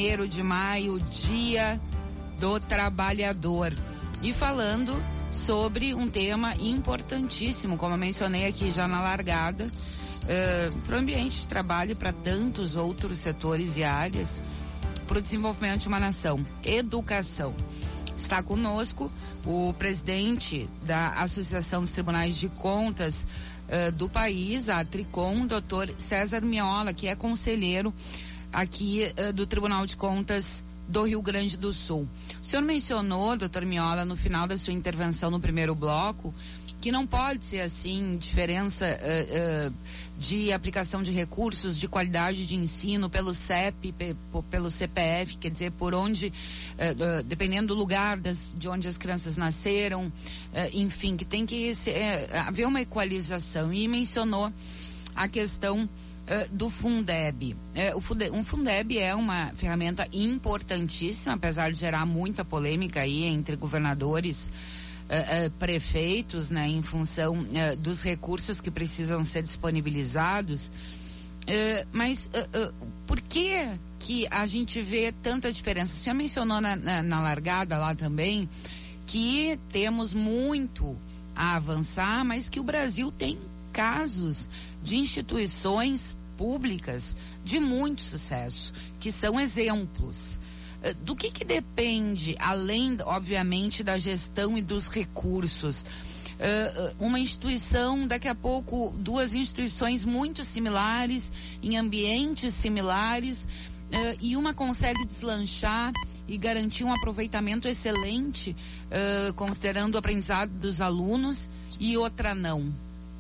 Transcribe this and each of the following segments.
1º de maio, Dia do Trabalhador. E falando sobre um tema importantíssimo, como eu mencionei aqui já na largada, para o ambiente de trabalho e para tantos outros setores e áreas, para o desenvolvimento de uma nação: educação. Está conosco o presidente da Associação dos Tribunais de Contas do país, a Tricom, Dr. César Miola, que é conselheiro aqui do Tribunal de Contas do Rio Grande do Sul. O senhor mencionou, doutor Miola, no final da sua intervenção no primeiro bloco, que não pode ser assim diferença de aplicação de recursos, de qualidade de ensino pelo CEP, pelo CPF, quer dizer, por onde, dependendo do lugar de onde as crianças nasceram, enfim, que tem que haver uma equalização. E mencionou a questão do Fundeb. O Fundeb é uma ferramenta importantíssima, apesar de gerar muita polêmica aí entre governadores, prefeitos, né, em função dos recursos que precisam ser disponibilizados. Mas por que a gente vê tanta diferença? O senhor mencionou na largada lá também que temos muito a avançar, mas que o Brasil tem casos de instituições públicas de muito sucesso, que são exemplos. Do que depende, além, obviamente, da gestão e dos recursos, uma instituição, daqui a pouco, duas instituições muito similares, em ambientes similares, e uma consegue deslanchar e garantir um aproveitamento excelente, considerando o aprendizado dos alunos, e outra não?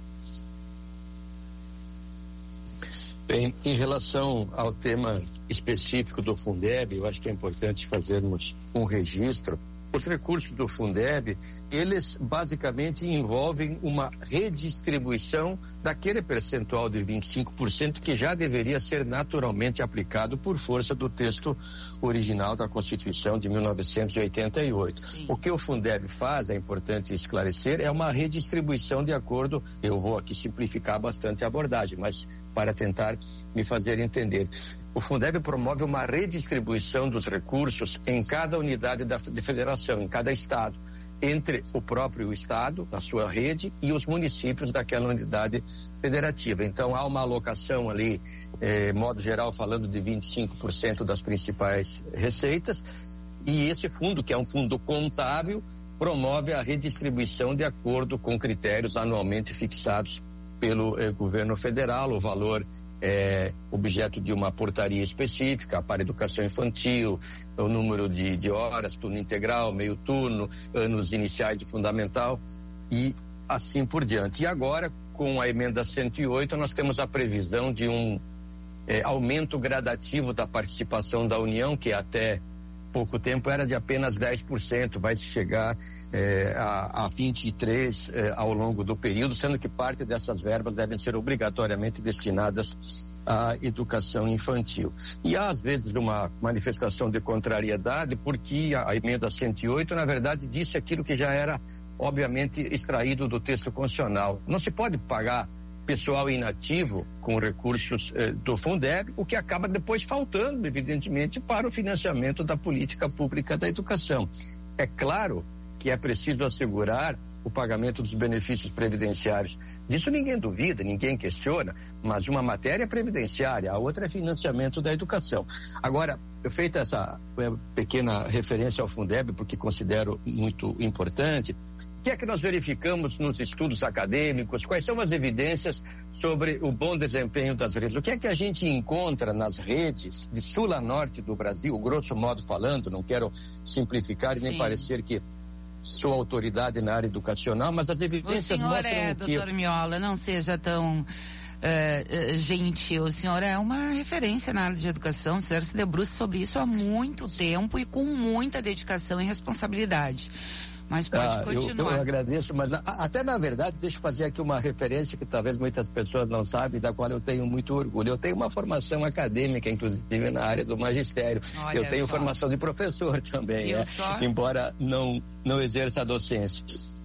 Bem, em relação ao tema específico do Fundeb, eu acho que é importante fazermos um registro. Os recursos do Fundeb, eles basicamente envolvem uma redistribuição daquele percentual de 25% que já deveria ser naturalmente aplicado por força do texto original da Constituição de 1988. Sim. O que o Fundeb faz, é importante esclarecer, é uma redistribuição de acordo, eu vou aqui simplificar bastante a abordagem, mas para tentar me fazer entender. O Fundeb promove uma redistribuição dos recursos em cada unidade de federação, em cada estado, entre o próprio estado, a sua rede, e os municípios daquela unidade federativa. Então há uma alocação ali, modo geral falando, de 25% das principais receitas, e esse fundo, que é um fundo contábil, promove a redistribuição de acordo com critérios anualmente fixados pelo governo federal. O valor é objeto de uma portaria específica para educação infantil, o número de horas, turno integral, meio turno, anos iniciais de fundamental e assim por diante. E agora, com a emenda 108, nós temos a previsão de um aumento gradativo da participação da União, que até pouco tempo era de apenas 10%, vai chegar a 23% ao longo do período, sendo que parte dessas verbas devem ser obrigatoriamente destinadas à educação infantil. E há, às vezes, uma manifestação de contrariedade, porque a emenda 108, na verdade, disse aquilo que já era, obviamente, extraído do texto constitucional. Não se pode pagar pessoal inativo com recursos do Fundeb, o que acaba depois faltando, evidentemente, para o financiamento da política pública da educação. É claro que é preciso assegurar o pagamento dos benefícios previdenciários. Disso ninguém duvida, ninguém questiona, mas uma matéria é previdenciária, a outra é financiamento da educação. Agora, feita essa pequena referência ao Fundeb, porque considero muito importante, o que é que nós verificamos nos estudos acadêmicos? Quais são as evidências sobre o bom desempenho das redes? O que é que a gente encontra nas redes de sul a norte do Brasil, grosso modo falando, não quero simplificar e nem Sim. parecer que sou autoridade na área educacional, mas as evidências mostram que... doutor Miola, não seja tão gentil. O senhor é uma referência na área de educação, o senhor se debruça sobre isso há muito tempo e com muita dedicação e responsabilidade. Mas pode continuar. Eu agradeço, mas até na verdade, deixa eu fazer aqui uma referência que talvez muitas pessoas não sabem, da qual eu tenho muito orgulho. Eu tenho uma formação acadêmica, inclusive na área do magistério. Olha, eu tenho formação de professor também, embora não exerça a docência.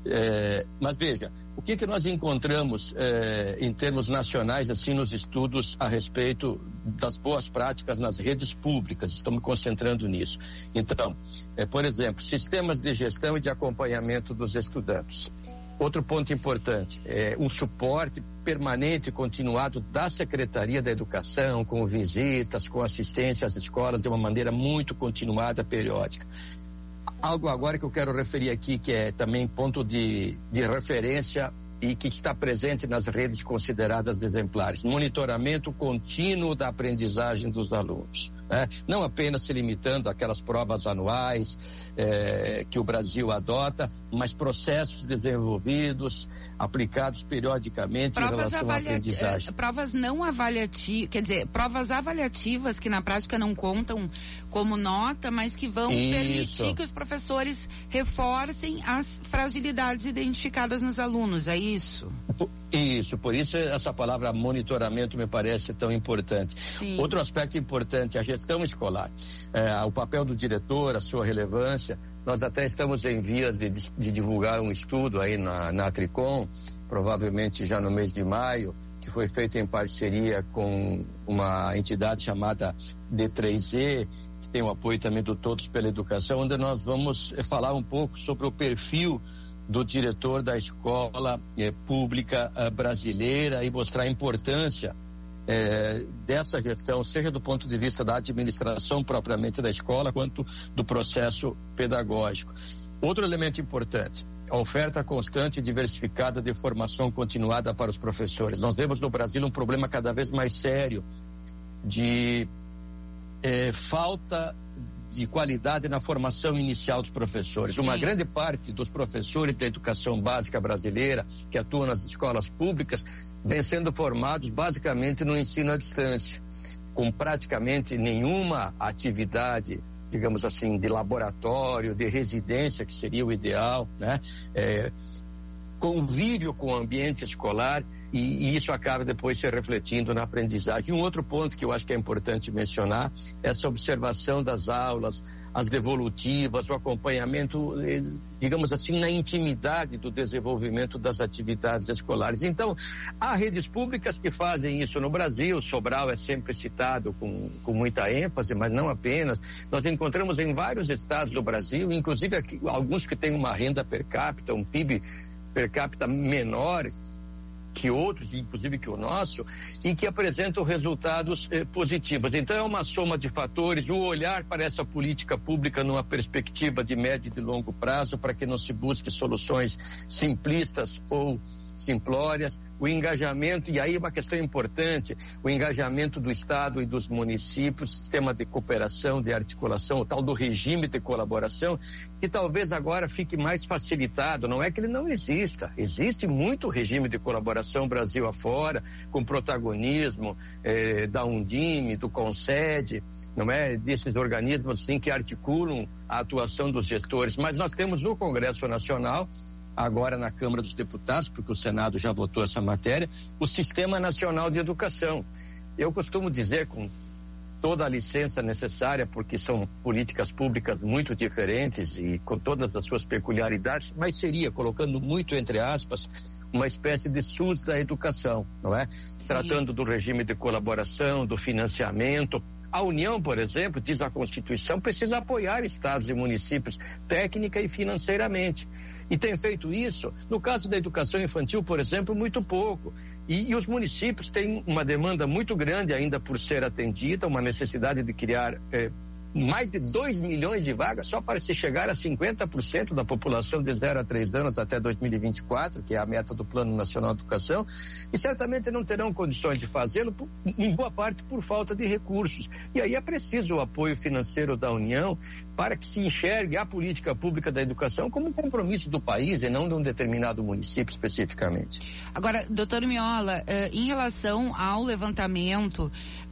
Mas veja, o que nós encontramos em termos nacionais, assim, nos estudos a respeito das boas práticas nas redes públicas? Estamos me concentrando nisso. Então, por exemplo, sistemas de gestão e de acompanhamento dos estudantes. Outro ponto importante é um suporte permanente e continuado da Secretaria da Educação, com visitas, com assistência às escolas de uma maneira muito continuada, periódica. Algo agora que eu quero referir aqui, que é também ponto de referência e que está presente nas redes consideradas exemplares: monitoramento contínuo da aprendizagem dos alunos, né? Não apenas se limitando àquelas provas anuais que o Brasil adota, mas processos desenvolvidos, aplicados periodicamente em relação à aprendizagem. Provas não avaliativas, quer dizer, provas avaliativas que na prática não contam como nota, mas que vão permitir que os professores reforcem as fragilidades identificadas nos alunos, é isso? Isso, por isso essa palavra monitoramento me parece tão importante. Sim. Outro aspecto importante, a gestão escolar, o papel do diretor, a sua relevância. Nós até estamos em vias de divulgar um estudo aí na Tricom, provavelmente já no mês de maio, que foi feito em parceria com uma entidade chamada D3E, que tem o apoio também do Todos pela Educação, onde nós vamos falar um pouco sobre o perfil do diretor da escola pública brasileira e mostrar a importância dessa gestão, seja do ponto de vista da administração propriamente da escola, quanto do processo pedagógico. Outro elemento importante: a oferta constante e diversificada de formação continuada para os professores. Nós vemos no Brasil um problema cada vez mais sério de falta de qualidade na formação inicial dos professores. Sim. Uma grande parte dos professores da educação básica brasileira que atuam nas escolas públicas vem sendo formados basicamente no ensino à distância, com praticamente nenhuma atividade, digamos assim, de laboratório, de residência, que seria o ideal, né? Convívio com o ambiente escolar, e isso acaba depois se refletindo na aprendizagem. Um outro ponto que eu acho que é importante mencionar é essa observação das aulas, as devolutivas, o acompanhamento, digamos assim, na intimidade do desenvolvimento das atividades escolares. Então, há redes públicas que fazem isso no Brasil. Sobral é sempre citado com muita ênfase, mas não apenas. Nós encontramos em vários estados do Brasil, inclusive aqui, alguns que têm uma renda per capita, um PIB per capita menor que outros, inclusive que o nosso, e que apresentam resultados positivos. Então é uma soma de fatores, o olhar para essa política pública numa perspectiva de médio e de longo prazo, para que não se busque soluções simplistas ou simplórias, o engajamento, e aí uma questão importante, o engajamento do Estado e dos municípios, sistema de cooperação, de articulação, o tal do regime de colaboração, que talvez agora fique mais facilitado. Não é que ele não exista, existe muito regime de colaboração Brasil afora, com protagonismo da Undime, do Concede, não é, desses organismos assim que articulam a atuação dos gestores, mas nós temos no Congresso Nacional, agora na Câmara dos Deputados, porque o Senado já votou essa matéria, o Sistema Nacional de Educação. Eu costumo dizer, com toda a licença necessária, porque são políticas públicas muito diferentes e com todas as suas peculiaridades, mas seria, colocando muito entre aspas, uma espécie de SUS da educação, não é? Sim. Tratando do regime de colaboração, do financiamento. A União, por exemplo, diz a Constituição, precisa apoiar estados e municípios técnica e financeiramente. E tem feito isso, no caso da educação infantil, por exemplo, muito pouco. E os municípios têm uma demanda muito grande ainda por ser atendida, uma necessidade de criar mais de 2 milhões de vagas só para se chegar a 50% da população de 0 a 3 anos até 2024, que é a meta do Plano Nacional de Educação, e certamente não terão condições de fazê-lo, em boa parte por falta de recursos. E aí é preciso o apoio financeiro da União para que se enxergue a política pública da educação como um compromisso do país e não de um determinado município especificamente. Agora, doutor Miola, em relação ao levantamento,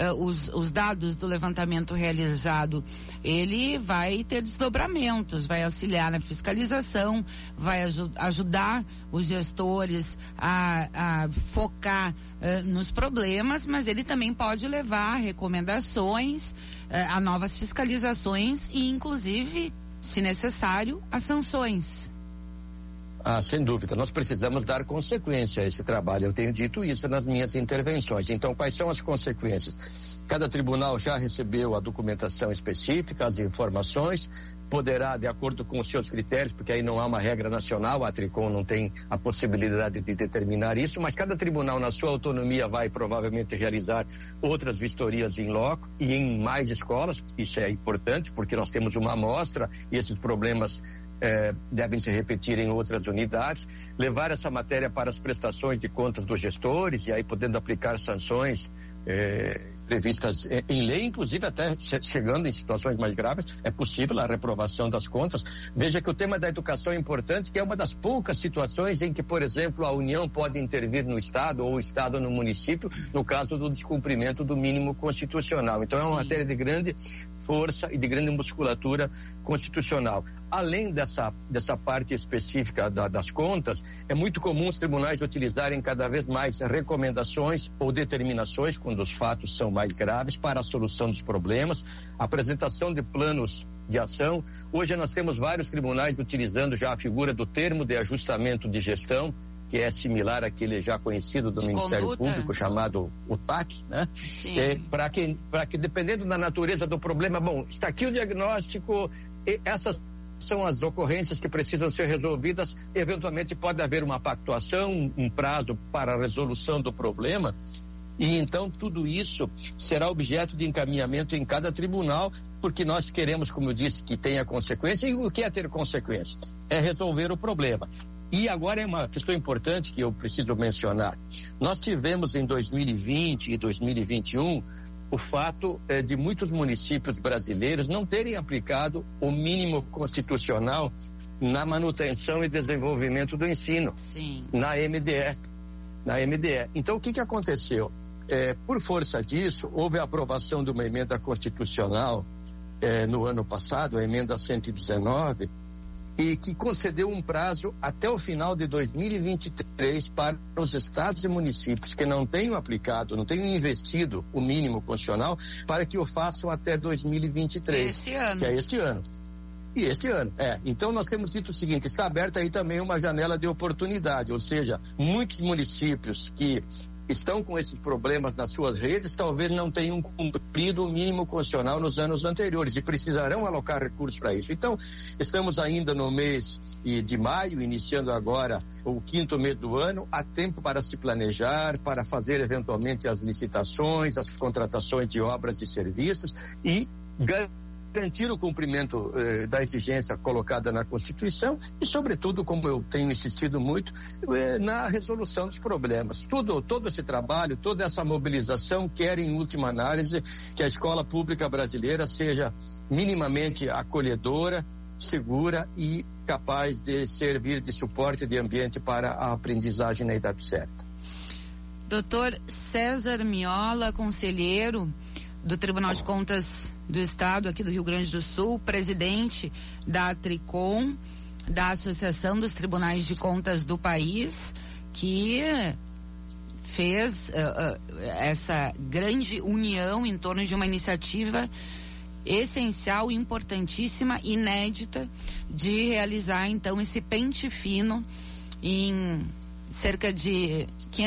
os dados do levantamento realizado, ele vai ter desdobramentos, vai auxiliar na fiscalização, vai ajudar os gestores a focar nos problemas, mas ele também pode levar a recomendações, a novas fiscalizações e, inclusive, se necessário, a sanções. Sem dúvida, nós precisamos dar consequência a esse trabalho. Eu tenho dito isso nas minhas intervenções. Então, quais são as consequências? Cada tribunal já recebeu a documentação específica, as informações, poderá, de acordo com os seus critérios, porque aí não há uma regra nacional, a Tricom não tem a possibilidade de determinar isso, mas cada tribunal, na sua autonomia, vai provavelmente realizar outras vistorias em loco e em mais escolas. Isso é importante, porque nós temos uma amostra e esses problemas devem se repetir em outras unidades, levar essa matéria para as prestações de contas dos gestores e aí podendo aplicar sanções previstas em lei, inclusive até chegando em situações mais graves, é possível a reprovação das contas. Veja que o tema da educação é importante, que é uma das poucas situações em que, por exemplo, a União pode intervir no Estado ou o Estado no município, no caso do descumprimento do mínimo constitucional. Então é uma matéria de grande força e de grande musculatura constitucional. Além dessa parte específica das contas, é muito comum os tribunais utilizarem cada vez mais recomendações ou determinações, quando os fatos são mais graves, para a solução dos problemas, apresentação de planos de ação. Hoje nós temos vários tribunais utilizando já a figura do termo de ajustamento de gestão, que é similar àquele já conhecido do Ministério Público, chamado o TAC, né? Para que, dependendo da natureza do problema, está aqui o diagnóstico, essas são as ocorrências que precisam ser resolvidas, eventualmente pode haver uma pactuação, um prazo para a resolução do problema, e então tudo isso será objeto de encaminhamento em cada tribunal, porque nós queremos, como eu disse, que tenha consequência. E o que é ter consequência? É resolver o problema. E agora é uma questão importante que eu preciso mencionar. Nós tivemos em 2020 e 2021 o fato de muitos municípios brasileiros não terem aplicado o mínimo constitucional na manutenção e desenvolvimento do ensino. Sim. Na MDE. Então, o que aconteceu? Por força disso, houve a aprovação de uma emenda constitucional no ano passado, a emenda 119, e que concedeu um prazo até o final de 2023 para os estados e municípios que não tenham aplicado, não tenham investido o mínimo constitucional, para que o façam até 2023. Este ano. Que é este ano. E este ano, Então nós temos dito o seguinte, está aberta aí também uma janela de oportunidade, ou seja, muitos municípios que estão com esses problemas nas suas redes, talvez não tenham cumprido o mínimo constitucional nos anos anteriores e precisarão alocar recursos para isso. Então, estamos ainda no mês de maio, iniciando agora o 5º mês do ano, há tempo para se planejar, para fazer eventualmente as licitações, as contratações de obras e serviços e garantir o cumprimento da exigência colocada na Constituição e, sobretudo, como eu tenho insistido muito, na resolução dos problemas. Todo esse trabalho, toda essa mobilização quer, em última análise, que a escola pública brasileira seja minimamente acolhedora, segura e capaz de servir de suporte de ambiente para a aprendizagem na idade certa. Doutor César Miola, conselheiro do Tribunal de Contas do Estado aqui do Rio Grande do Sul, presidente da Tricom, da Associação dos Tribunais de Contas do país, que fez essa grande união em torno de uma iniciativa essencial, importantíssima, inédita, de realizar então esse pente fino em cerca de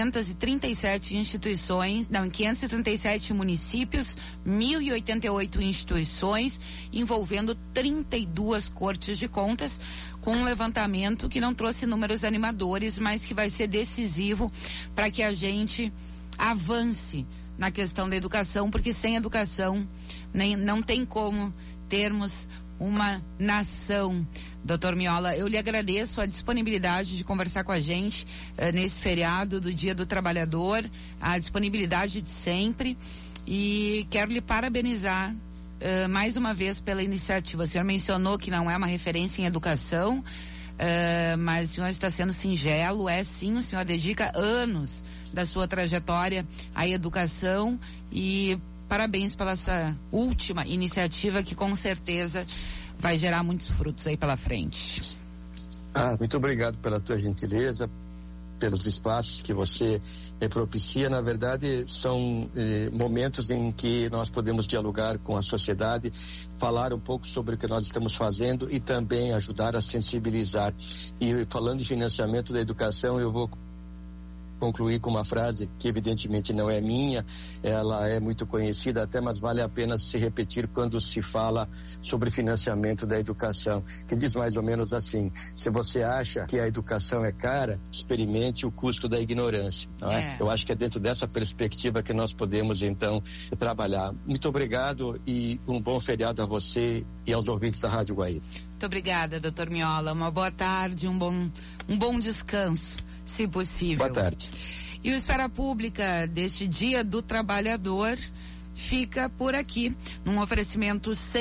537 instituições, não, 537 municípios, 1.088 instituições, envolvendo 32 cortes de contas, com um levantamento que não trouxe números animadores, mas que vai ser decisivo para que a gente avance na questão da educação, porque sem educação não tem como termos uma nação. Doutor Miola, eu lhe agradeço a disponibilidade de conversar com a gente nesse feriado do Dia do Trabalhador, a disponibilidade de sempre, e quero lhe parabenizar mais uma vez pela iniciativa. O senhor mencionou que não é uma referência em educação, mas o senhor está sendo singelo, sim, o senhor dedica anos da sua trajetória à educação e parabéns pela essa última iniciativa que com certeza vai gerar muitos frutos aí pela frente. Muito obrigado pela tua gentileza. pelos espaços que você propicia. Na verdade, são momentos em que nós podemos dialogar com a sociedade, falar um pouco sobre o que nós estamos fazendo e também ajudar a sensibilizar. E falando de financiamento da educação, eu vou concluir com uma frase que evidentemente não é minha, ela é muito conhecida até, mas vale a pena se repetir quando se fala sobre financiamento da educação, que diz mais ou menos assim: se você acha que a educação é cara, experimente o custo da ignorância, não é? Eu acho que é dentro dessa perspectiva que nós podemos então trabalhar. Muito obrigado e um bom feriado a você e aos ouvintes da Rádio Guaíba. Muito obrigada, doutor Miola. Uma boa tarde, um bom descanso, se possível. Boa tarde. E o Esfera Pública deste Dia do Trabalhador fica por aqui, num oferecimento